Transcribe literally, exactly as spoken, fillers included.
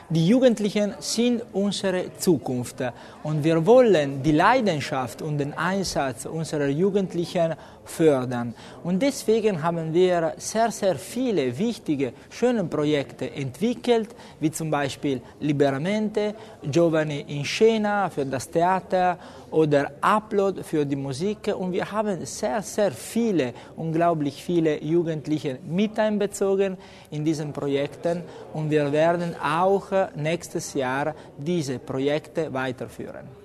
Die Jugendlichen sind unsere Zukunft und wir wollen die Leidenschaft und den Einsatz unserer Jugendlichen fördern. Und deswegen haben wir sehr, sehr viele wichtige, schöne Projekte entwickelt, wie zum Beispiel Liberamente, Giovani in Scena für das Theater oder Upload für die Musik. Und wir haben sehr, sehr viele, unglaublich viele Jugendliche mit einbezogen in diesen Projekten. Und wir werden auch nächstes Jahr diese Projekte weiterführen.